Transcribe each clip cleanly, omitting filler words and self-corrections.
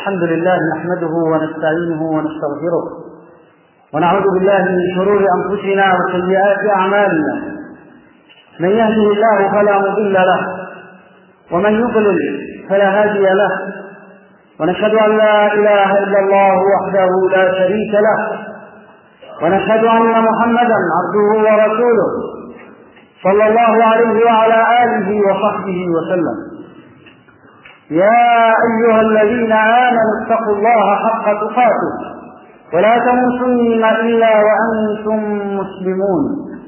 الحمد لله نحمده ونستعينه ونستغفره ونعوذ بالله من شرور أنفسنا وسيئات أعمالنا. من يهده الله فلا مضل له ومن يضلل فلا هادي له، ونشهد أن لا إله إلا الله وحده لا شريك له، ونشهد أن محمدا عبده ورسوله صلى الله عليه وعلى آله وصحبه وسلم. يا أيها الذين آمنوا اتقوا الله حق تقاته ولا تموتن إلا وأنتم مسلمون.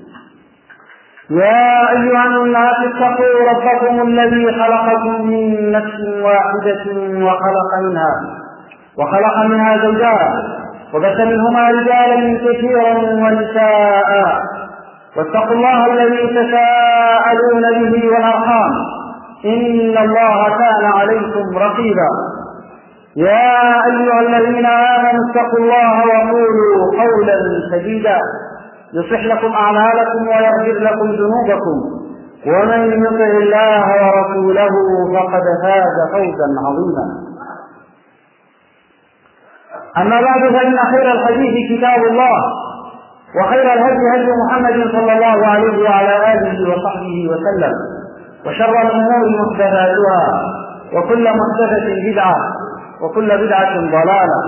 يا أيها الناس اتقوا ربكم الذي خلقكم من نفس واحدة وخلق منها زوجها وبث منهما رجالا كثيرا ونساء، واتقوا الله الذي تساءلون به والأرحام إن الله كان عليكم رقيبا. يا أيها الذين آمنوا اتقوا الله وقولوا قولا سديدا يصلح لكم أعمالكم ويغفر لكم ذنوبكم، ومن يطع الله ورسوله فقد فاز فوزا عظيما. أما بعد، فإن خير الحديث كتاب الله، وخير الهدي هدي محمد صلى الله عليه وعلى آله وصحبه وسلم، وشر الأمور محدثاتها، وكل محدثة بدعة، وكل بدعة ضلالة.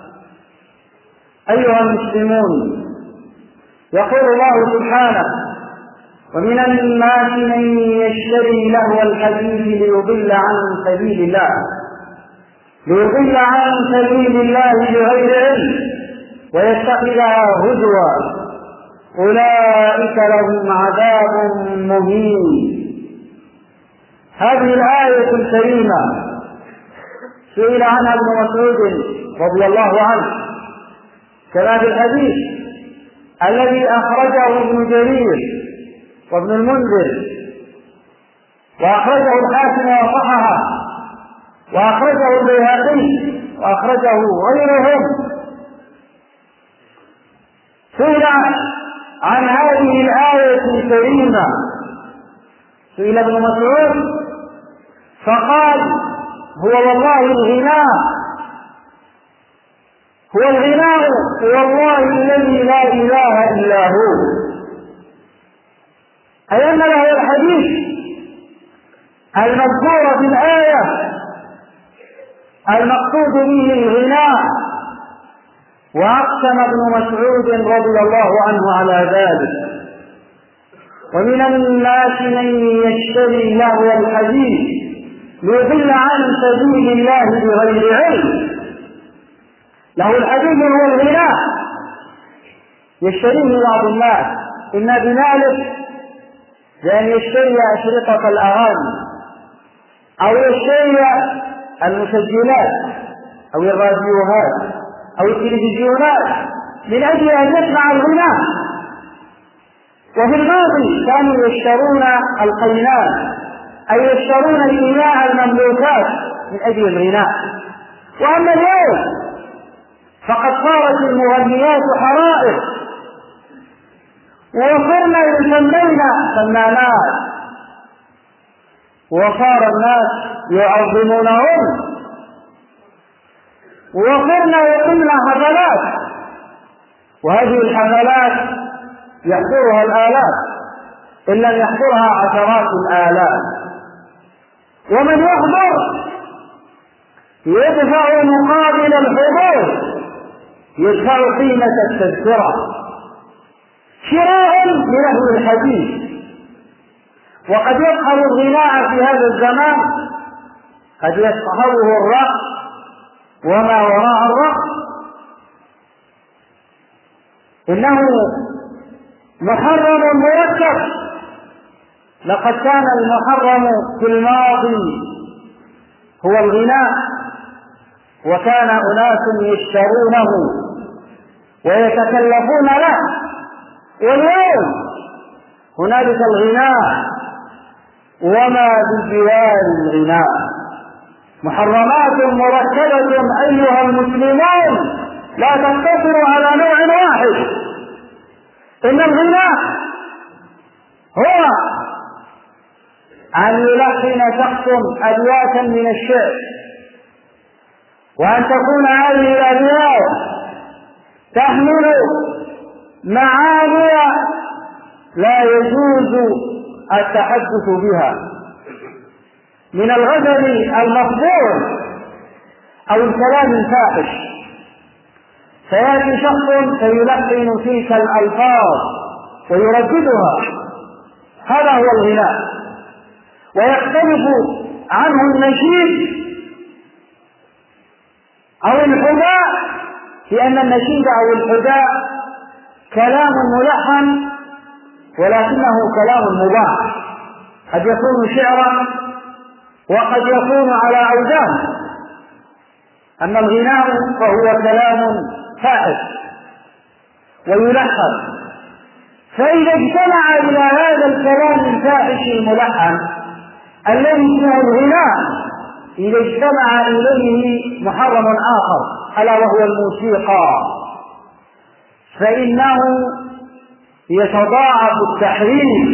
أيها المسلمون، يقول الله سبحانه: ومن الناس من يشتري لهو الحديث ليضل عن سبيل الله بغير علم ويتخذها هزوا، أولئك لهم عذاب مهين. هذه الآية الكريمة سئل عنها ابن مسعود رضي الله عنه، كما في الحديث الذي أخرجه ابن جرير وابن المنذر، وأخرجه الحاكم وصححه، وأخرجه البيهقي، وأخرجه غيرهم. سئل عن هذه الآية الكريمة، سئل ابن مسعود فقال: هو والله الغناء، هو الغناء والله الذي لا إله إلا هو. أي أن له الحديث المذكور في الآية المقصود به الغناء، وأقسم ابن مسعود رضي الله عنه على ذلك. ومن الناس من يشتري لهو الحديث ليضل عن سبيل الله بغير علم. له الحديث هو الغناء، يشتريه بعض الناس إما بماله بأن يشتري أشرطة الأغاني، أو يشتري المسجلات أو الراديوهات أو التلفزيونات من أجل أن يسمع الغناء. وفي الماضي كانوا يشترون القينات، أي يشترون الإناء المملوكات من أجل الغناء. وأما اليوم فقد صارت المغنيات حرائق، وصرنا يسمين فنانات، وصار الناس يعظمونهن، وصرنا يقمن حفلات، وهذه الحفلات يحضرها الآلاف إن لم يحضرها عشرات الآلاف، ومن يحضر يدفع مقابل الحضور، يدفع قيمة التذكرة، شراء للهو الحديث. وقد يصحب الغناء في هذا الزمان، قد يصحبه الرقص وما وراء الرقص. إنه محرم مركب. لقد كان المحرم في الماضي هو الغناء، وكان أناس يشترونه ويتكلفون له. واليوم هنالك الغناء وما بجوار الغناء، محرمات مركبة أيها المسلمون، لا تقتصر على نوع واحد. إن الغناء هو أن يلحن شخص أبياتا من الشعر وأن تكون هذه الأبيات تحمل معاني لا يجوز التحدث بها من الغزل المفضول أو الكلام الفاحش، فيأتي شخص فيلحن تلك الألفاظ ويرددها، هذا هو الغناء. ويختلف عنه النشيد أو الحداء، لأن النشيد أو الحداء كلام ملحن ولكنه كلام مباح، قد يكون شعرا وقد يكون على أوزان. أما الغناء فهو كلام فاحش ويلحن، فإذا اجتمع إلى هذا الكلام الفاحش الملحن الذي فيه الغناء، إذا اجتمع إليه محرم آخر ألا وهو الموسيقى، فإنه يتضاعف التحريم،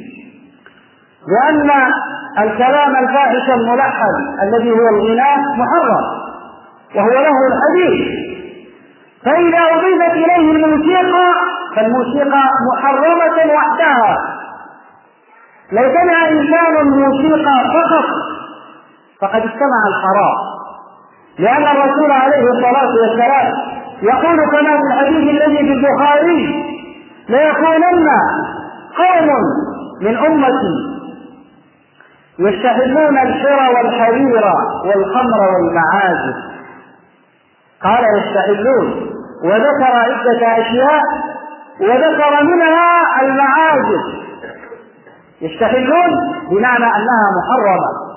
لأن الكلام الفاحش الملحن الذي هو الغناء محرم وهو له الحديث، فإذا أضيفت إليه الموسيقى فالموسيقى محرمة وحدها. لو سمع إنسان الموسيقى فقط فقد استمع الحرام، لأن الرسول عليه الصلاة والسلام يقول كما في الحديث الذي في البخاري: ليكونن قوم من أمتي يستحلون الحر والحرير والخمر والمعازف. قال يستحلون، وذكر عدة أشياء وذكر منها المعازف. يستحلون بمعنى أنها محرمة،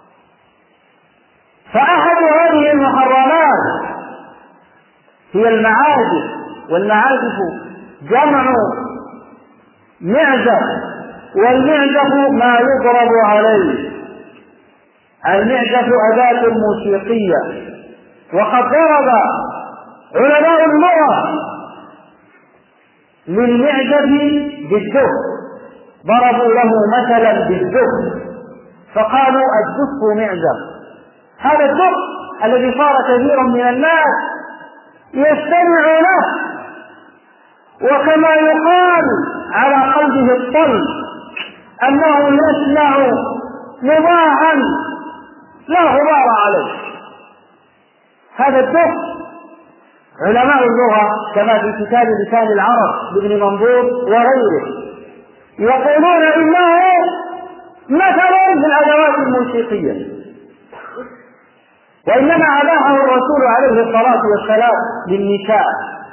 فأحد هذه المحرمات هي المعازف، والمعازف جمع معزف، والمعزف ما يضرب عليه. المعزف أداة موسيقية، وقد ضرب علماء اللغة للمعزف بالدف، ضربوا له مثلا بالدف فقالوا الدف معزف. هذا الدف الذي صار كثير من الناس يستمع له، وكما يقال على قلبه الطل أنه يسمع مباحا لا غبار عليه. هذا الدف علماء اللغة كما في كتاب لسان العرب لابن منظور وغيره يقولون إنه مثل من الأدوات الموسيقية، وإنما أباحه الرسول عليه الصلاة والسلام للنساء،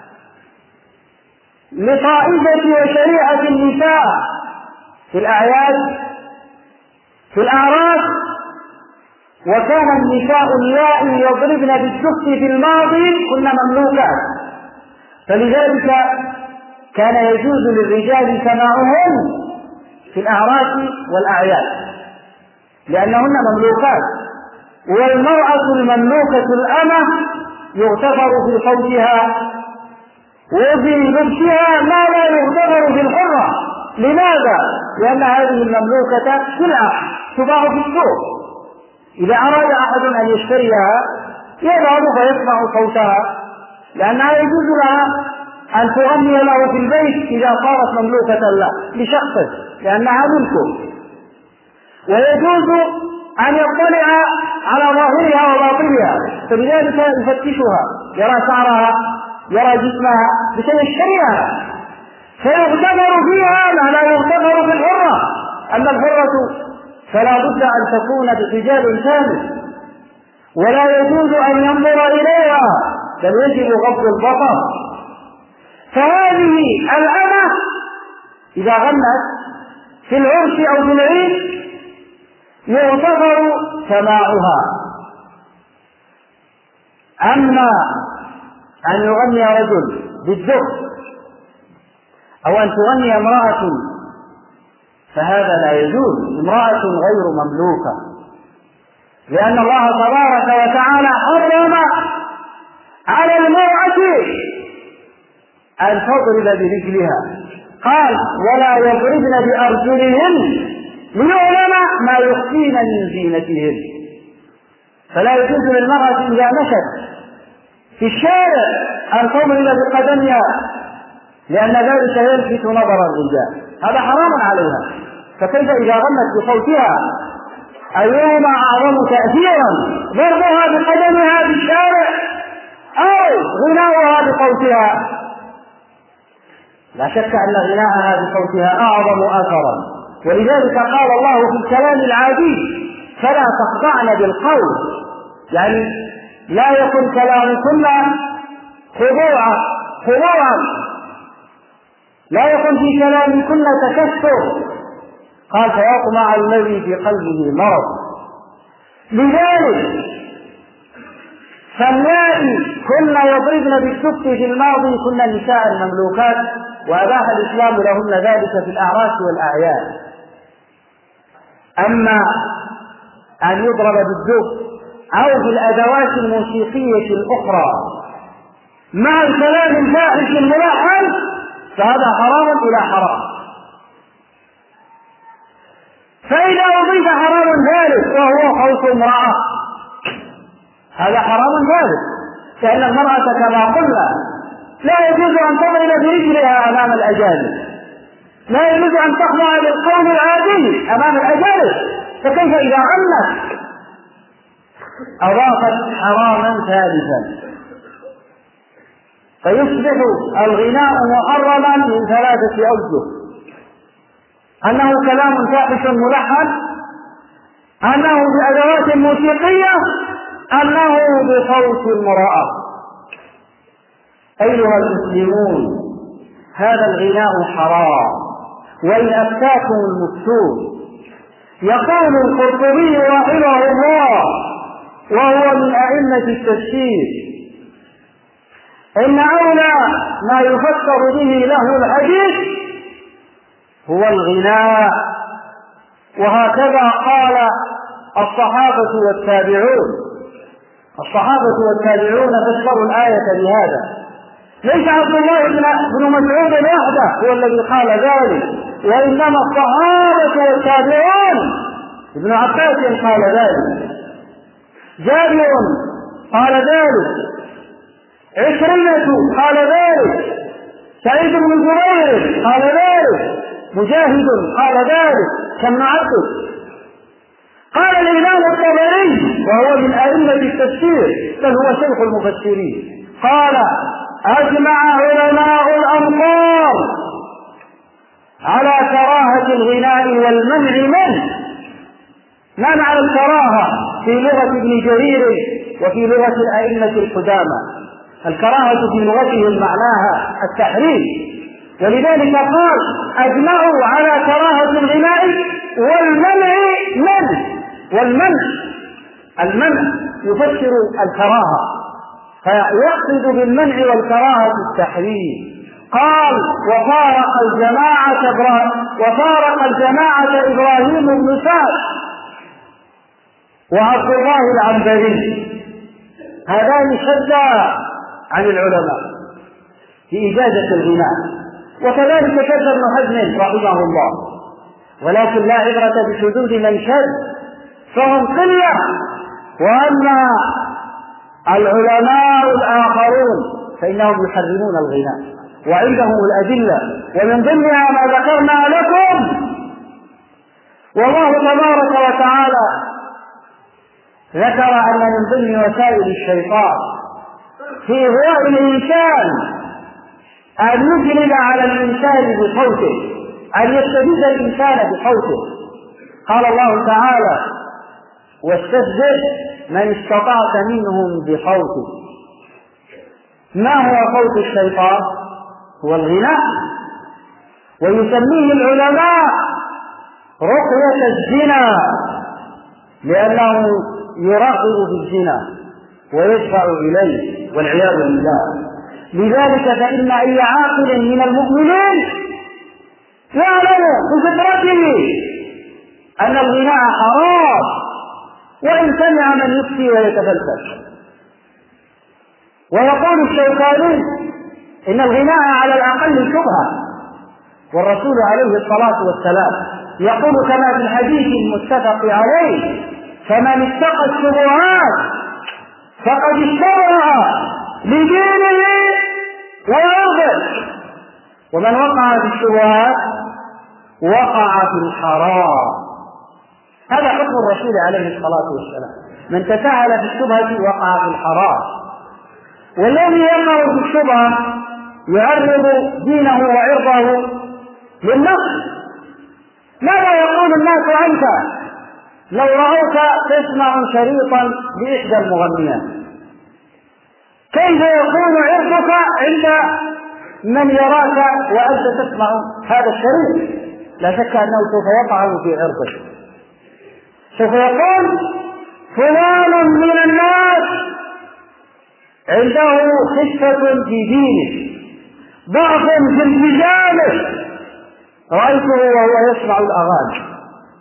لطائفة وشريعة النساء في الأعياد في الأعراس. وكان النساء اللائي يضربن بالدف في الماضي كن مملوكات، فلذلك كان يجوز للرجال سماعهن في الأعراس والأعياد لأنهن مملوكات. والمرأة المملوكة الأمة يغتفر في صوتها وفي لبسها ما لا يغتفر في الحرة. لماذا؟ لأن هذه المملوكة سلعة تباع في السوق، إذا أراد أحد أن يشتريها يذهب فيسمع صوتها، لأنها يجوز لها أن تغني له في البيت إذا صارت مملوكة له لشخصه لأنها ملكه، ويجوز أن يطلع على ظاهرها وباطنها، فلذلك يفتشها، يرى شعرها يرى جسمها لكي يشتريها، فيغتفر فيها ما لا يغتفر في الحرة. أما الحرة فلا بد أن تكون بحجاب كامل، ولا يجوز أن ينظر إليها، بل يجب غض البصر. فهذه الأمة إذا غنت في العرس أو في العيد يغتفر سماعها. أما أن يغني رجل بالدف أو أن تغني امرأة فهذا لا يجوز، امرأة غير مملوكة، لأن الله تبارك وتعالى حرم على المرأة أن تضرب برجلها، قال ولا يضربن بأرجلهن ليعلم ما يخفين من زينتهن. فلا يجوز للمرأة إذا مشت في الشارع أن تضرب بقدمها، لأن ذلك يلفت نظر الرجال، هذا حرام عليها. فكيف إذا غنت بصوتها؟ أيهما أعظم تأثيرا، ضربها بقدمها في الشارع أو غناؤها بصوتها؟ لا شك أن غناءها بصوتها أعظم أثرا، ولذلك قال الله في الكلام العادي: فلا تخضعن بالقول، يعني لا يكن كلامكن خضوعا، لا يكن في كلامكن تكسر. قال: فيطمع الذي في قلبه مرض. لذلك فاللائي كن يضربن بالسكت في الماضي كن النساء المملوكات، وأباح الإسلام لهن ذلك في الأعراس والأعياد. أما أن يضرب بالدف أو بالأدوات الموسيقية الأخرى مع الكلام الفاحش الملحن فهذا حرام إلى حرام. فإذا أضيف حرام ذلك وهو خوف امرأة، هذا حرام ذلك، لأن المرأة كما قلنا لا يجوز أن تضرب برجلها أمام الأجانب، لا يجوز أن تخضع بالقول العادي أمام الأجانب، فكيف إذا غنت؟ أضافت حراما ثالثا، فيصبح الغناء محرما من 3 أوجه: أنه كلام فاحش ملحن، أنه بأدوات موسيقية، أنه بصوت امرأة. أيها المسلمون، هذا الغناء حرام، وإن أفتاكم المفتون. يقول القرطبي رحمه الله وهو من أئمة التفسير: إن أولى ما يفسر به له الحديث هو الغناء. وهكذا قال الصحابة والتابعون. الصحابة والتابعون فسروا الآية بهذا. ليس عبد الله بن مسعود وحده هو الذي قال ذلك، وإنما الصحابة والتابعون. ابن عباس قال ذلك، جابر قال ذلك، عكرمة قال ذلك، سعيد بن جبير قال ذلك، مجاهد قال ذلك، كابن عبد. قال الإمام الطبري وهو من أئمة التفسير بل هو شيخ المفسرين، قال: أجمع علماء الأمصار على كراهة الغناء والمنع منه. ما معنى الكراهة في لغة ابن جرير وفي لغة الأئمة القدامى؟ الكراهة في لغتهم معناها التحريم، ولذلك قال: أجمعوا على كراهة الغناء والمنع منه. المنع يفسر الكراهة، فيقصد بالمنع والكراهة التحريم. قال: وفارق الجماعة إبراهيم بن سعد وعبد الله العنبري، هذان شدا عن العلماء في إجازة الغناء، وكذلك شد ابن حزم رحمه الله، ولكن لا عبرة بشذوذ من شد، فهم قلة. وأما العلماء الآخرون فإنهم يحرمون الغناء وعندهم الأدلة، ومن ضمنها ما ذكرنا لكم. والله تبارك وتعالى ذكر أن من ضمن وسائل الشيطان في إغواء الإنسان أن يجلب على الإنسان بصوته، أن يستفز الإنسان بصوته. قال الله تعالى: واستفزز من استطعت منهم بصوته. ما هو صوت الشيطان؟ هو الغناء، ويسميه العلماء رقية الزنا، لأنه يرغب بالزنا ويدفع إليه والعياذ بالله. لذلك فإن أي عاقل من المؤمنين يعلم بفطرته أن الغناء حرام، وإن سمع من يفتي ويتفلسف. ويقول الشوكاني: إن الغناء على الأقل شبهة، والرسول عليه الصلاة والسلام يقول كما في الحديث المتفق عليه: فمن اتقى الشبهات فقد اشتبه لدينه وعرضه، ومن وقع في الشبهات وقع في الحرام. هذا حكم الرسول عليه الصلاة والسلام، من تساهل في الشبهة وقع في الحرام. والذي يقع في الشبهة يعرض دينه وعرضه للنقد. ماذا يقول الناس عنك لو رأوك تسمع شريطا لإحدى المغنيات؟ كيف يكون عرضك عند من يراك وأنت تسمع هذا الشريط؟ لا شك أنه سوف يطعن في عرضك، سوف يقول فلان من الناس عنده خفة في دينه، ضعف في التزامه، رأيته وهو يسمع الأغاني.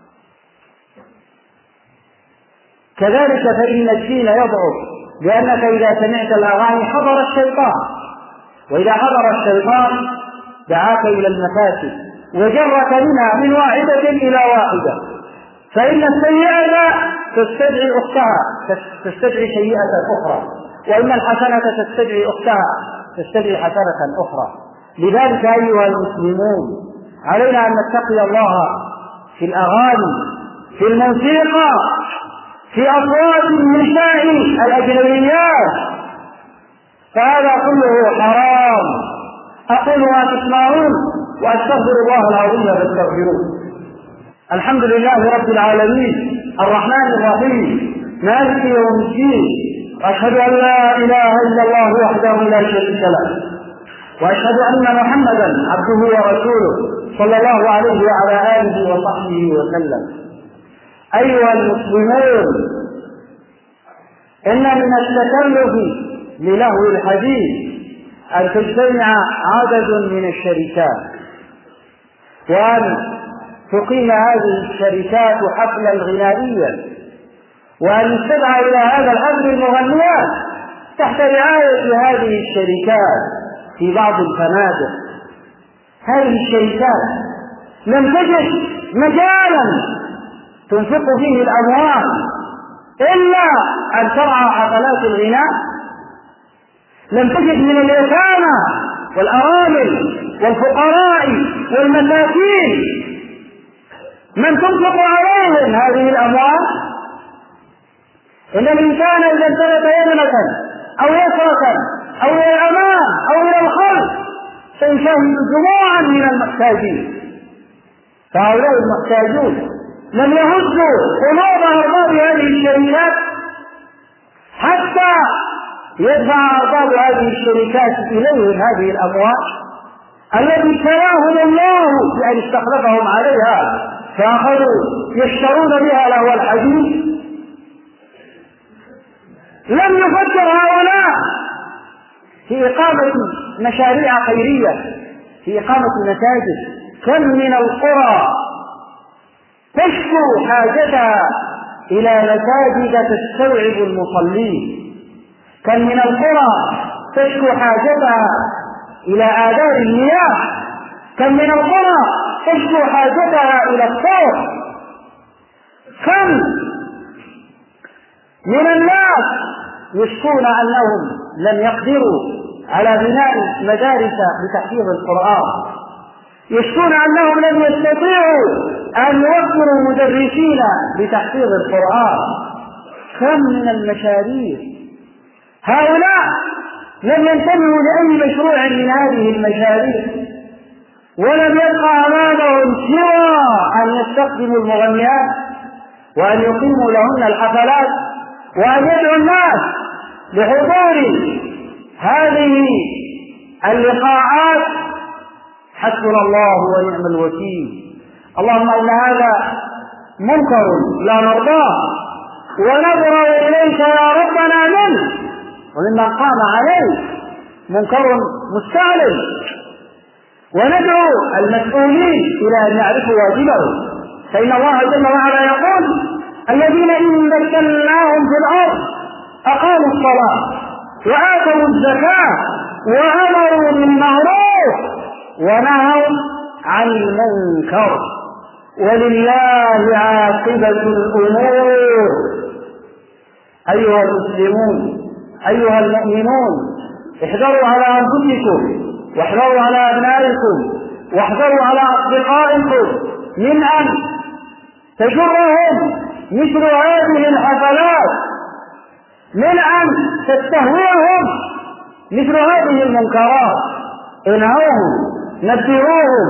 كذلك فإن الدين يضعف، لأنك إذا سمعت الأغاني حضر الشيطان، وإذا حضر الشيطان دعاك إلى المفاسد وجرك منها من واحدة إلى واحدة، فإن السيئة تستدعي أختها تستدعي سيئة أخرى، وإن الحسنة تستدعي أختها تستدعي حسنة أخرى. لذلك أيها المسلمون علينا أن نتقي الله في الأغاني، في الموسيقى، في أصوات النساء الأجنبيات، فهذا كله حرام. أقول ما تسمعون وأستغفر الله العظيم فاستغفروه. الحمد لله رب العالمين الرحمن الرحيم مالك يوم الدين، وأشهد أن لا إله إلا الله وحده لا شريك له، وأشهد أن محمدا عبده ورسوله صلى الله عليه وعلى آله وصحبه وسلم. أيها المسلمون، إن من التكلف للهو الحديث أن تجتمع عدد من الشركات وأن تقيم هذه الشركات حفلا غنائيا، وأن يستدعى إلى هذا الحفل المغنيات تحت رعاية هذه الشركات في بعض الفنادق. هذه الشركات لم تجد مجالا تنفق فيه الأموال إلا أن ترعى حفلات الغناء. لم تجد من اليتامى والأرامل والفقراء والمساكين من تنفق عليهم هذه الأموال. إن الإنسان إذا امتلك يمنة أو يسرة أو إلى الأمام أو إلى الخلف سيشاهد جموعا من المحتاجين، فهؤلاء المحتاجون لم يهزوا قلوب أرباب هذه الشركات حتى يدفع أرباب هذه الشركات إليهم هذه الأموال التي ابتلاهم الله بأن استخلفهم عليها، فأخذوا يشترون بها لهو الحديث. لم يفكر هؤلاء في إقامة مشاريع خيرية، في إقامة مساجد. كم من القرى تشكو حاجتها إلى مساجد تستوعب المصلين، كم من القرى تشكو حاجتها إلى آذار المياه، كم من القرى تشكو حاجتها إلى الصوت. كم من الناس يشكون أنهم لم يقدروا على بناء مدارس لتحفيظ القرآن، يشكون أنهم لم يستطيعوا أن يوفروا مدرسين لتحفيظ القرآن. كم من المشاريع هؤلاء لم ينتبهوا لأي مشروع من هذه المشاريع، ولم يبقى أمامهم سوى أن يستخدموا المغنيات وأن يقيموا لهن الحفلات وأن يدعوا الناس لحضور هذه اللقاءات. حسبنا الله ونعم الوكيل. اللهم إن هذا منكر لا نرضاه ونبرأ إليك يا ربنا منه، ومما قام عليه منكر مستعلن، وندعو المسؤولين إلى أن يعرفوا واجبه. فإن الله جل وعلا يقول: الذين إن مكناهم في الأرض أقاموا الصلاة وآتوا الزكاة وأمروا بالمعروف ونهوا عن المنكر ولله عاقبة الأمور. أيها المسلمون، أيها المؤمنون، احذروا على أنفسكم، واحذروا على أبنائكم، واحذروا على أصدقائكم من أن تجرهم مثل هذه الحفلات، من أن تستهويهم مثل هذه المنكرات. انهوهم، نبهوهم،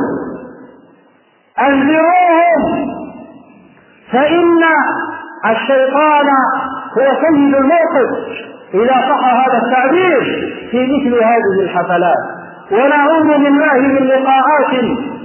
أنذروهم، فإن الشيطان هو سيد الموقف إذا صح هذا التعبير في مثل هذه الحفلات. ونعوذ بالله من لقاءات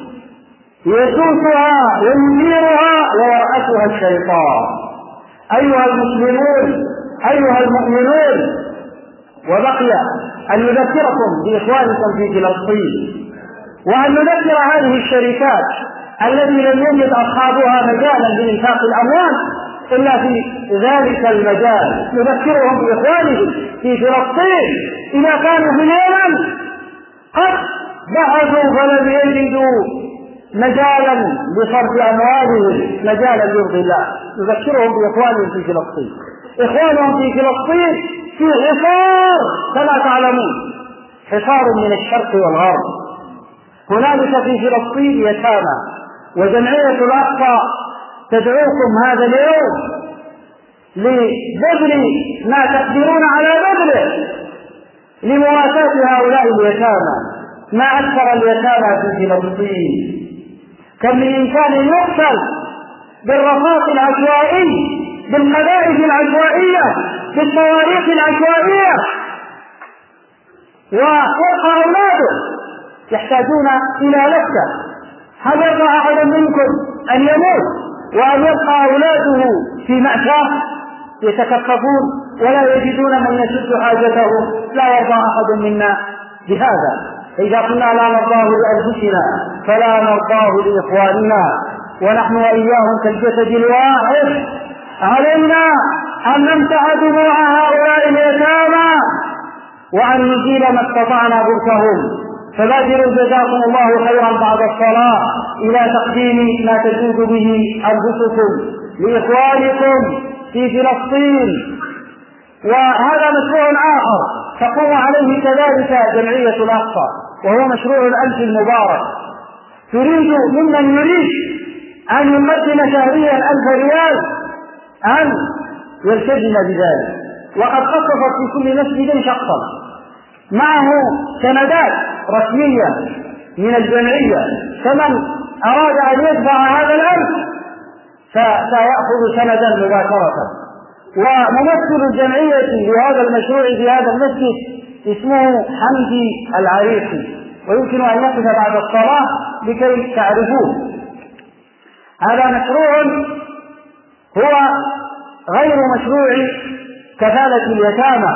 يسوسها ويثيرها ويرأسها الشيطان. أيها المسلمون، أيها المؤمنون، وبقي أن نذكركم بإخوانكم في فلسطين، وأن نذكر هذه الشركات التي لم يجد أصحابها مجالا لإنفاق الأموال إلا في ذلك المجال. نذكرهم بإخوانهم في فلسطين إذا كانوا في اليمن قد بحثوا فلم يجدوا مجالا لصرف أموالهم مجالا يرضي الله. نذكرهم بإخوانهم في فلسطين. إخوانهم في فلسطين في حصار كما تعلمون، حصار من الشرق والغرب. هنالك في فلسطين يتامى، وجمعية الأقصى تدعوكم هذا اليوم لبذل ما تقدرون على بذله لمواساة هؤلاء اليتامى. ما أكثر اليتامى في فلسطين، كم من إنسان يقتل بالرصاص العشوائي، بالقذائف العشوائية، بالصواريخ العشوائية، ويبقى أولاده يحتاجون إلى لفتة. هل يرضى أحد منكم أن يموت وأن يبقى أولاده في مأساة يتكففون ولا يجدون من يسد حاجتهم؟ لا يرضى أحد منا بهذا. إذا قلنا لا نرضاه لأنفسنا فلا نرضاه لإخواننا، ونحن وإياهم كالجسد الواحد. علينا أن نمسح دموع هؤلاء اليتامى وأن نزيل ما استطعنا بركهم. فبادروا جزاكم الله خيرا بعد الصلاة إلى تقديم ما تجود به أنفسكم لإخوانكم في فلسطين. وهذا مشروع آخر تقوم عليه كذلك جمعية الأقصى، وهو مشروع الألف المبارك. تريد ممن يريد أن يقدم شهريا 1000 ريال أن يلتزم بذلك، وقد خصصت في كل مسجد شخصا معه سندات رسمية من الجمعية، فمن أراد أن يدفع هذا الأمر فسيأخذ سندا مباشرة. وممثل الجمعية لهذا المشروع في هذا المسجد اسمه حمدي العريقي، ويمكن أن يقف بعد الصلاة لكي تعرفوه. هذا مشروع هو غير مشروع كفالة اليتامى،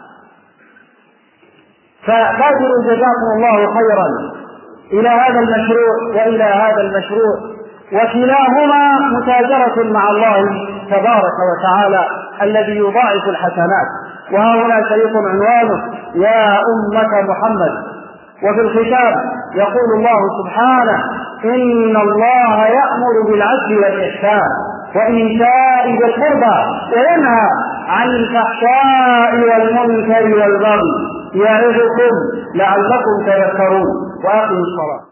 فبادروا جزاكم الله خيرا إلى هذا المشروع وإلى هذا المشروع، وكلاهما متاجرة مع الله تبارك وتعالى الذي يضاعف الحسنات. وها هنا شريط عنوانه يا أمة محمد. وفي الختام يقول الله سبحانه إن الله يأمر بالعدل والإحسان وإيتاء ذي القربى وينهى عن الفحشاء والمنكر والبغي يعظكم لعلكم تذكرون. وأقيموا الصلاة.